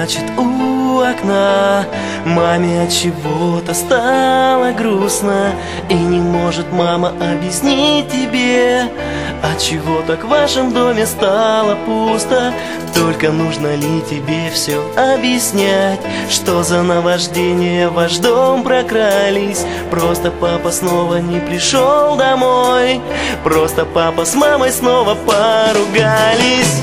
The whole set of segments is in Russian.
плачет у окна. Маме от чего-то стало грустно, и не может мама объяснить тебе, от чего так в вашем доме стало пусто. Только нужно ли тебе все объяснять? Что за наваждения в ваш дом прокрались? Просто папа снова не пришел домой, просто папа с мамой снова поругались.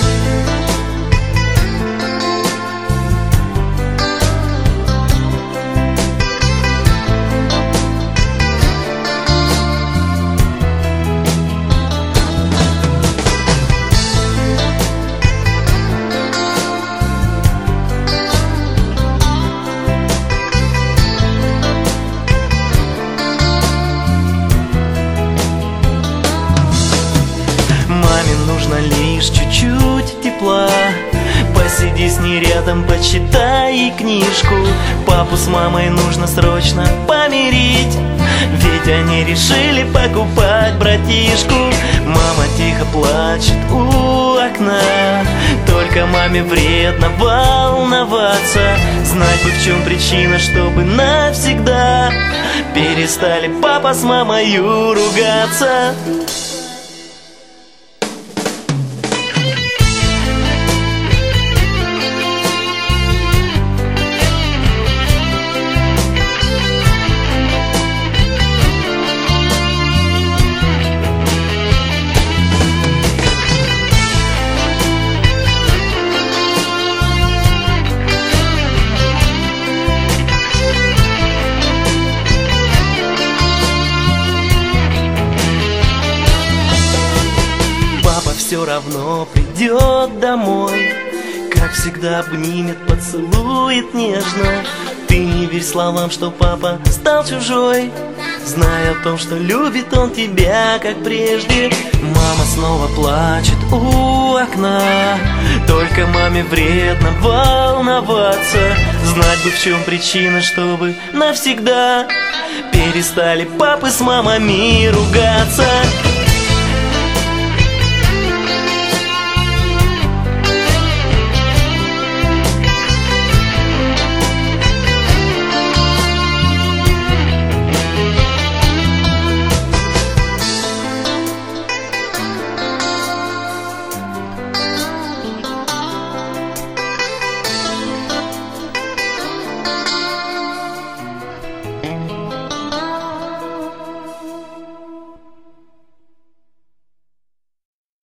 Нужно лишь чуть-чуть тепла. Посиди с ней рядом, почитай ей книжку. Папу с мамой нужно срочно помирить, ведь они решили покупать братишку. Мама тихо плачет у окна, только маме вредно волноваться. Знать бы, в чем причина, чтобы навсегда перестали папа с мамою ругаться. Все равно придет домой, как всегда обнимет, поцелует нежно. Ты не верь словам, что папа стал чужой, зная о том, что любит он тебя, как прежде. Мама снова плачет у окна, только маме вредно волноваться. Знать бы, в чем причина, чтобы навсегда перестали папы с мамами ругаться.